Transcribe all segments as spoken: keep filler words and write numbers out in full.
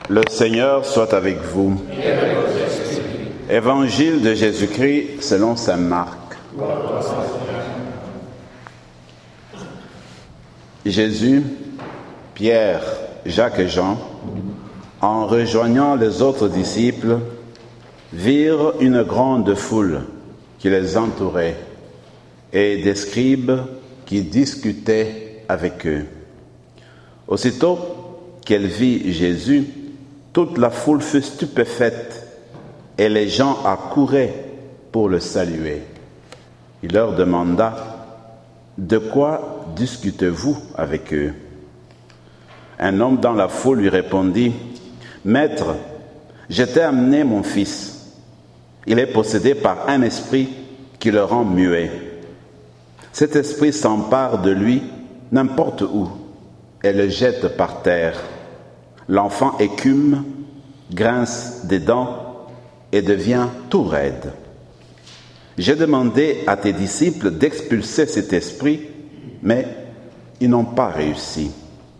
Le Seigneur soit avec vous. Évangile de Jésus-Christ selon saint Marc. Jésus, Pierre, Jacques et Jean, en rejoignant les autres disciples, virent une grande foule qui les entourait et des scribes qui discutaient avec eux. Aussitôt qu'elle vit Jésus, toute la foule fut stupéfaite et les gens accouraient pour le saluer. Il leur demanda « De quoi discutez-vous avec eux ?» Un homme dans la foule lui répondit « Maître, je t'ai amené mon fils. Il est possédé par un esprit qui le rend muet. Cet esprit s'empare de lui n'importe où et le jette par terre. L'enfant écume, grince des dents et devient tout raide. J'ai demandé à tes disciples d'expulser cet esprit, mais ils n'ont pas réussi. »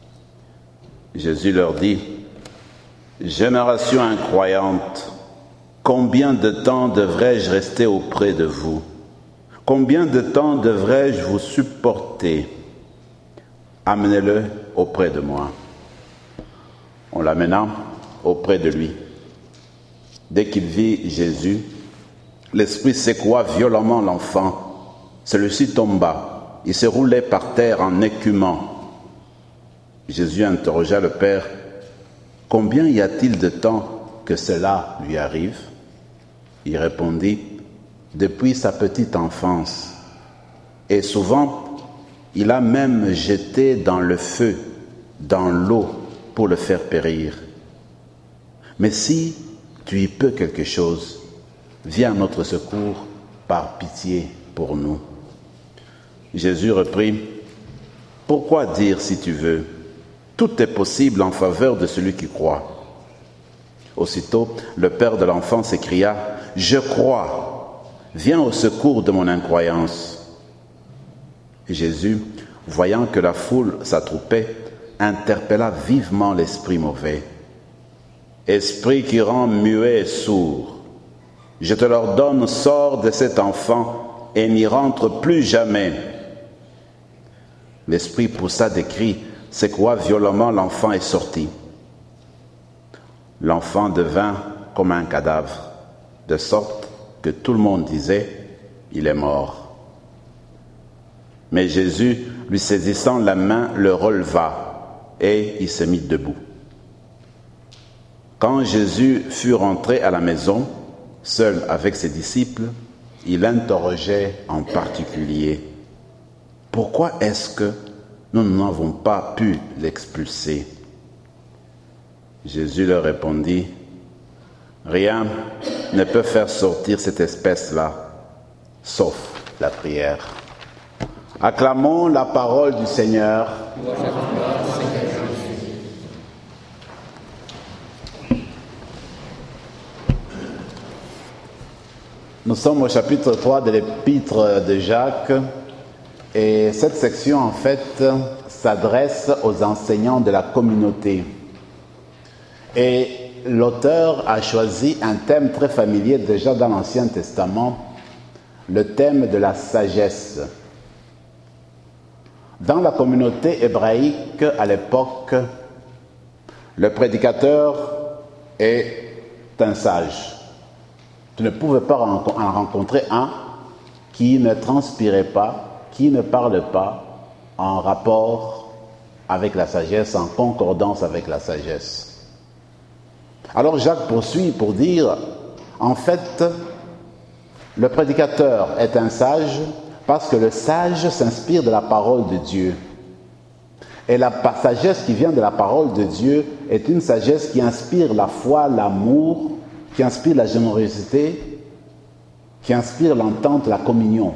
Jésus leur dit « Génération incroyante, combien de temps devrais-je rester auprès de vous? Combien de temps devrais-je vous supporter? Amenez-le auprès de moi. » On l'amena auprès de lui. Dès qu'il vit Jésus, l'esprit secoua violemment l'enfant. Celui-ci tomba. Il se roulait par terre en écumant. Jésus interrogea le père. « Combien y a-t-il de temps que cela lui arrive ?» Il répondit « Depuis sa petite enfance. Et souvent, il a même jeté dans le feu, dans l'eau, pour le faire périr. Mais si tu y peux quelque chose, viens à notre secours par pitié pour nous. » Jésus reprit, « Pourquoi dire si tu veux? Tout est possible en faveur de celui qui croit. » Aussitôt, le père de l'enfant s'écria, « Je crois, viens au secours de mon incroyance. » Jésus, voyant que la foule s'attroupait, interpella vivement l'esprit mauvais. « Esprit qui rend muet et sourd, je te l'ordonne, sors de cet enfant et n'y rentre plus jamais. » L'esprit poussa des cris, secoua violemment l'enfant et sortit. L'enfant devint comme un cadavre, de sorte que tout le monde disait « Il est mort. » Mais Jésus, lui saisissant la main, le releva et il se mit debout. Quand Jésus fut rentré à la maison, seul avec ses disciples, il interrogeait en particulier « Pourquoi est-ce que nous n'avons pas pu l'expulser ?» Jésus leur répondit « Rien ne peut faire sortir cette espèce-là, sauf la prière. » Acclamons la parole du Seigneur. Nous sommes au chapitre trois de l'épître de Jacques et cette section en fait s'adresse aux enseignants de la communauté. Et l'auteur a choisi un thème très familier déjà dans l'Ancien Testament, le thème de la sagesse. Dans la communauté hébraïque à l'époque, le prédicateur est un sage. Tu ne pouvais pas en rencontrer un qui ne transpirait pas, qui ne parle pas en rapport avec la sagesse, en concordance avec la sagesse. Alors Jacques poursuit pour dire, en fait, le prédicateur est un sage parce que le sage s'inspire de la parole de Dieu. Et la sagesse qui vient de la parole de Dieu est une sagesse qui inspire la foi, l'amour, qui inspire la générosité, qui inspire l'entente, la communion.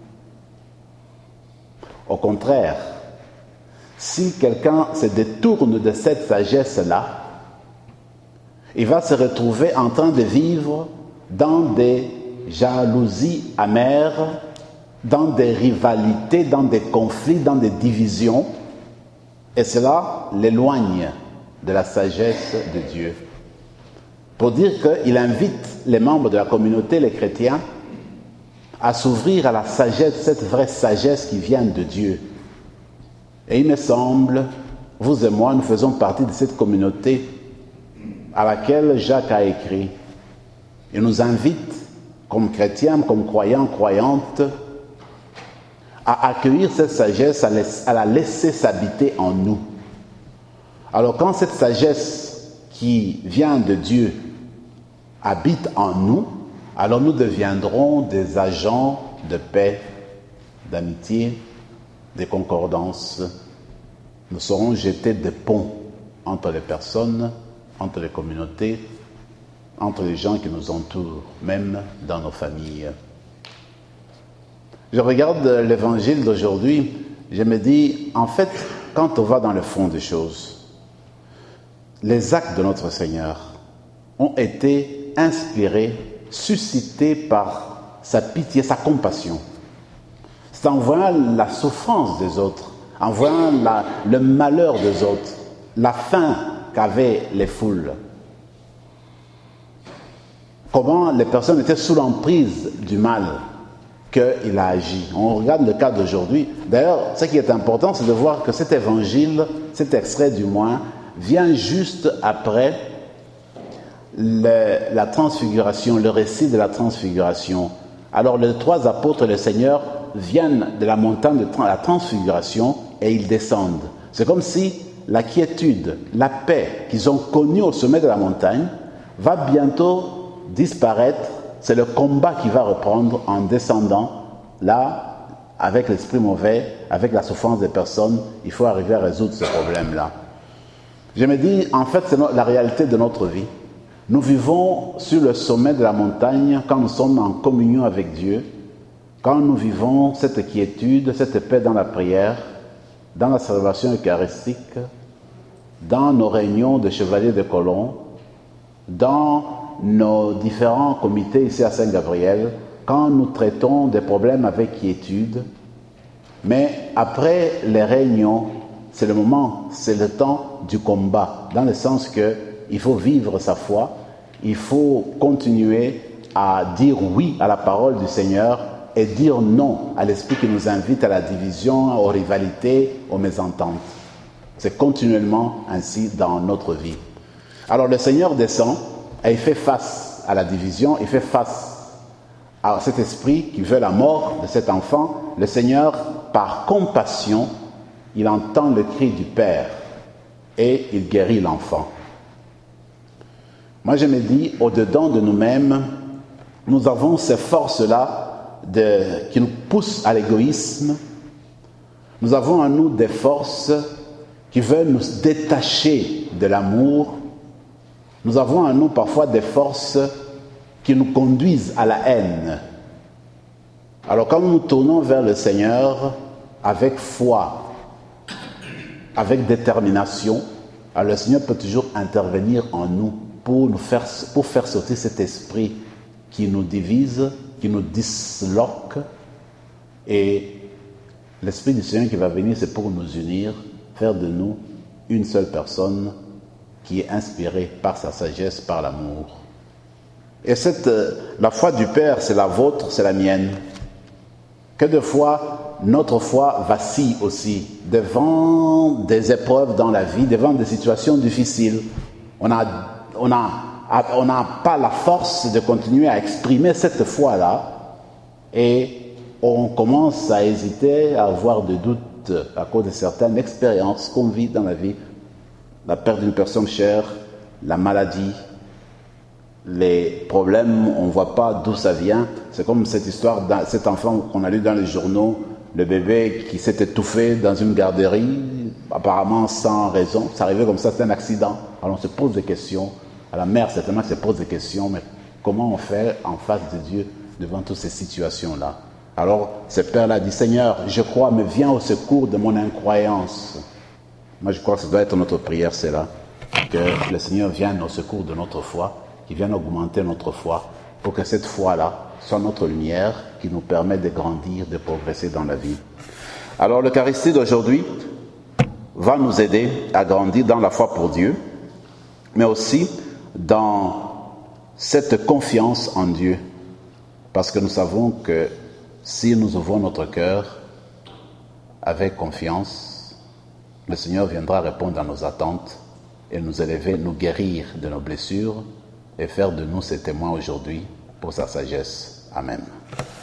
Au contraire, si quelqu'un se détourne de cette sagesse-là, il va se retrouver en train de vivre dans des jalousies amères, dans des rivalités, dans des conflits, dans des divisions, et cela l'éloigne de la sagesse de Dieu. Pour dire qu'il invite les membres de la communauté, les chrétiens, à s'ouvrir à la sagesse, cette vraie sagesse qui vient de Dieu. Et il me semble, vous et moi, nous faisons partie de cette communauté à laquelle Jacques a écrit. Il nous invite, comme chrétiens, comme croyants, croyantes, à accueillir cette sagesse, à la laisser s'habiter en nous. Alors quand cette sagesse qui vient de Dieu habite en nous, alors nous deviendrons des agents de paix, d'amitié, de concordance. Nous serons jetés des ponts entre les personnes, entre les communautés, entre les gens qui nous entourent, même dans nos familles. Je regarde l'évangile d'aujourd'hui, je me dis, en fait, quand on va dans le fond des choses, les actes de notre Seigneur ont été inspirés, suscités par sa pitié, sa compassion. C'est en voyant la souffrance des autres, en voyant la, le malheur des autres, la faim qu'avaient les foules, comment les personnes étaient sous l'emprise du mal, qu'il a agi. On regarde le cas d'aujourd'hui. D'ailleurs, ce qui est important, c'est de voir que cet évangile, cet extrait du moins, vient juste après le, la transfiguration, le récit de la transfiguration. Alors les trois apôtres et le Seigneur viennent de la montagne de la transfiguration et ils descendent. C'est comme si la quiétude, la paix qu'ils ont connue au sommet de la montagne va bientôt disparaître. C'est le combat qui va reprendre en descendant. Là, avec l'esprit mauvais, avec la souffrance des personnes, il faut arriver à résoudre ce problème-là. Je me dis, en fait, c'est la réalité de notre vie. Nous vivons sur le sommet de la montagne quand nous sommes en communion avec Dieu, quand nous vivons cette quiétude, cette paix dans la prière, dans la célébration eucharistique, dans nos réunions de chevaliers de colons, dans nos différents comités ici à Saint-Gabriel, quand nous traitons des problèmes avec quiétude. Mais après les réunions, c'est le moment, c'est le temps du combat, dans le sens que il faut vivre sa foi, il faut continuer à dire oui à la parole du Seigneur et dire non à l'esprit qui nous invite à la division, aux rivalités, aux mésententes. C'est continuellement ainsi dans notre vie. Alors le Seigneur descend et il fait face à la division, il fait face à cet esprit qui veut la mort de cet enfant. Le Seigneur, par compassion, il entend le cri du Père et il guérit l'enfant. Moi, je me dis, au-dedans de nous-mêmes, nous avons ces forces-là de, qui nous poussent à l'égoïsme. Nous avons en nous des forces qui veulent nous détacher de l'amour. Nous avons en nous parfois des forces qui nous conduisent à la haine. Alors quand nous nous tournons vers le Seigneur avec foi, avec détermination, alors le Seigneur peut toujours intervenir en nous pour nous faire, pour faire sortir cet esprit qui nous divise, qui nous disloque. Et l'esprit du Seigneur qui va venir, c'est pour nous unir, faire de nous une seule personne qui est inspirée par sa sagesse, par l'amour. Et cette, la foi du Père, c'est la vôtre, c'est la mienne. Que de fois, notre foi vacille aussi devant des épreuves dans la vie, devant des situations difficiles. On a, on a, on n'a pas la force de continuer à exprimer cette foi-là et on commence à hésiter, à avoir des doutes à cause de certaines expériences qu'on vit dans la vie. La perte d'une personne chère, la maladie, les problèmes, on ne voit pas d'où ça vient. C'est comme cette histoire, cet enfant qu'on a lu dans les journaux, le bébé qui s'est étouffé dans une garderie, apparemment sans raison. C'est arrivé comme ça, c'est un accident. Alors on se pose des questions. À la mère, certainement, se pose des questions, mais comment on fait en face de Dieu devant toutes ces situations-là? Alors, ce père-là dit, Seigneur, je crois, mais viens au secours de mon incroyance. Moi, je crois que ça doit être notre prière, c'est là, que le Seigneur vienne au secours de notre foi, qu'il vienne augmenter notre foi, pour que cette foi-là soit notre lumière qui nous permet de grandir, de progresser dans la vie. Alors, l'Eucharistie d'aujourd'hui va nous aider à grandir dans la foi pour Dieu, mais aussi dans cette confiance en Dieu, parce que nous savons que si nous ouvrons notre cœur avec confiance, le Seigneur viendra répondre à nos attentes et nous élever, nous guérir de nos blessures et faire de nous ses témoins aujourd'hui pour sa sagesse. Amen.